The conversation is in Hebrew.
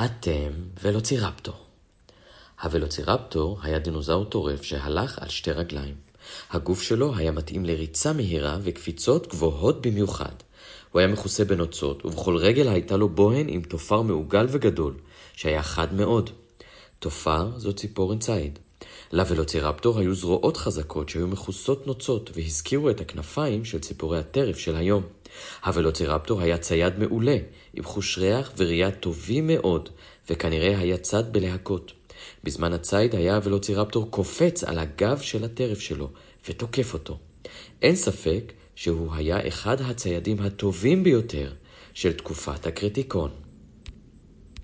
אתם ולוצירפטור. הוולוצירפטור היה דינוזאור טורף שהלך על שתי רגליים. הגוף שלו היה מתאים לריצה מהירה וקפיצות גבוהות במיוחד. הוא היה מכוסה בנוצות, ובכל רגל הייתה לו בוהן עם תופר מעוגל וגדול, שהיה חד מאוד. תופר זו ציפורן ציד. לוולוצירפטור היו זרועות חזקות שהיו מכוסות נוצות, והזכירו את הכנפיים של ציפורי הטרף של היום. הוולוצירפטור היה צייד מעולה, עם חוש ריח וראייה טובים מאוד, וכנראה היה צד בלהקות. בזמן הציד היה הוולוצירפטור קופץ על הגב של הטרף שלו, ותוקף אותו. אין ספק שהוא היה אחד הציידים הטובים ביותר של תקופת הקריטיקון.